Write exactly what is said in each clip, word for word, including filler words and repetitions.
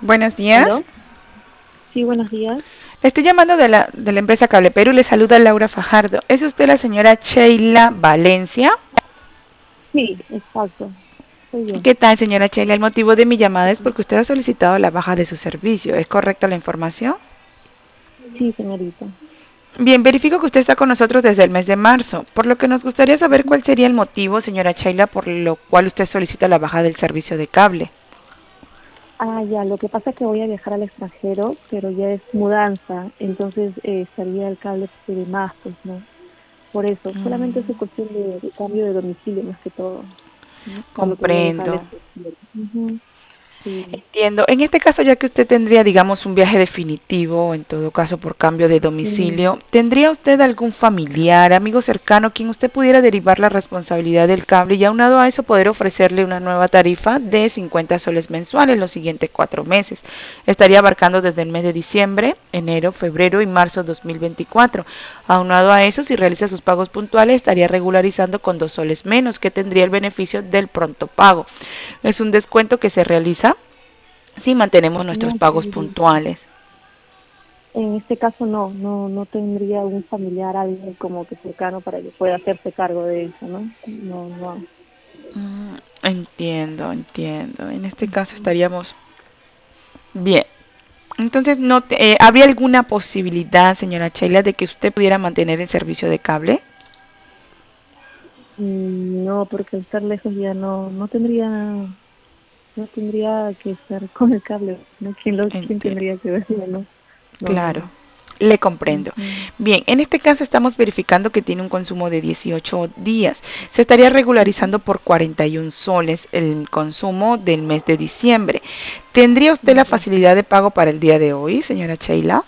Buenos días. ¿Aló? Sí, buenos días. Le estoy llamando de la, de la empresa Cable Perú. Le saluda Laura Fajardo. ¿Es usted la señora Sheila Valencia? Sí, exacto. Soy yo. ¿Qué tal, señora Sheila? El motivo de mi llamada es porque usted ha solicitado la baja de su servicio. ¿Es correcta la información? Sí, señorita. Bien, verifico que usted está con nosotros desde el mes de marzo, por lo que nos gustaría saber cuál sería el motivo, señora Sheila, por lo cual usted solicita la baja del servicio de cable. Ah, ya, lo que pasa es que voy a viajar al extranjero, pero ya es mudanza, entonces eh, estaría el cable de más, pues, ¿no? Por eso, solamente es Mm, cuestión de, de cambio de domicilio más que todo, ¿no? Por lo que voy a viajar al comprendo. extranjero. Ujú, sí. Entiendo. En este caso, ya que usted tendría, digamos, un viaje definitivo, en todo caso por cambio de Mm, domicilio, ¿tendría usted algún familiar, amigo cercano, quien usted pudiera derivar la responsabilidad del cable y aunado a eso poder ofrecerle una nueva tarifa de cincuenta soles mensuales los siguientes cuatro meses? Estaría abarcando desde el mes de diciembre, enero, febrero y marzo dos mil veinticuatro. Aunado a eso, si realiza sus pagos puntuales, estaría regularizando con dos soles menos, que tendría el beneficio del pronto pago. Es un descuento que se realiza si mantenemos nuestros no, pagos sí. puntuales. En este caso no, no, no tendría un familiar, alguien como que cercano para que pueda hacerse cargo de eso, ¿no? No, no. Mm, entiendo, entiendo. En este caso Ujú. estaríamos bien. Entonces, no te- eh, ¿habría alguna posibilidad, señora Sheila, de que usted pudiera mantener el servicio de cable? Mm, no, porque al estar lejos ya no, no tendría, no tendría que estar con el cable, ¿no? ¿Quién lo, quién Enti- tendría que verlo, no? No, no, claro, no. le comprendo. Ujú. Bien, en este caso estamos verificando que tiene un consumo de dieciocho días. Se estaría Ujú. regularizando por cuarenta y un soles el consumo del mes de diciembre. ¿Tendría usted la Ya. facilidad de pago para el día de hoy, señora Sheila?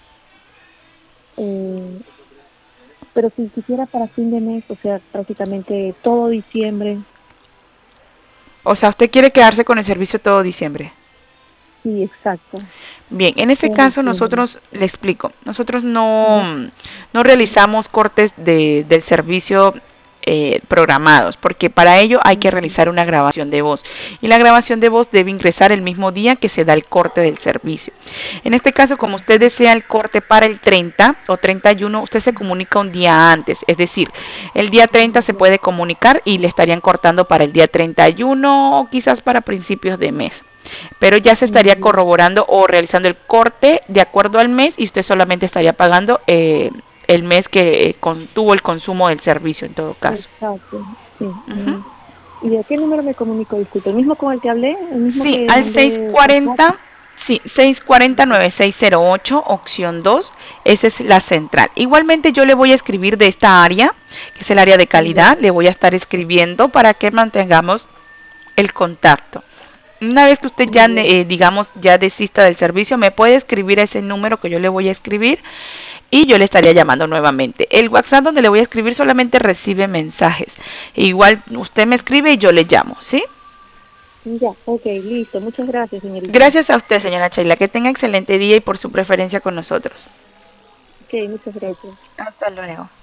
Eh, pero si quisiera para fin de mes, o sea, prácticamente todo diciembre, O sea, usted quiere quedarse con el servicio todo diciembre. sí, exacto, Bien, en ese todo caso diciembre. nosotros, le explico, nosotros no, Ya. no realizamos cortes de, del servicio eh, programados, porque para ello hay que Ujú. realizar una grabación de voz y la grabación de voz debe ingresar el mismo día que se da el corte del servicio. En este caso, como usted desea el corte para el treinta o treinta y uno, usted se comunica un día antes, es decir, el día treinta se Ya. puede comunicar y le estarían cortando para el día treinta y uno o quizás para principios de mes, pero ya se estaría Ya. corroborando o realizando el corte de acuerdo al mes y usted solamente estaría pagando eh, el mes que eh, con, tuvo el consumo del servicio en todo caso. Exacto, sí. Uh -huh. Mm. ¿Y de qué número me comunico? Disculpe, ¿el mismo con el que hablé? ¿El mismo Sí, que al mandé WhatsApp? seiscientos cuarenta, sí, seiscientos cuarenta, noventa y seis cero ocho, opción dos, esa es la central. Igualmente yo le voy a escribir de esta área, que es el área de Ya, calidad, le voy a estar escribiendo para que mantengamos el contacto. Una vez que usted ya, ya. eh, digamos, ya desista del servicio, me puede escribir a ese número que yo le voy a escribir y yo le estaría llamando nuevamente. El WhatsApp donde le voy a escribir solamente recibe mensajes. Igual usted me escribe y yo le llamo, ¿sí? Ya, ok, listo. Muchas gracias, señorita. Gracias a usted, señora Sheila. Que tenga excelente día y por su preferencia con nosotros. Ok, muchas gracias. Hasta luego.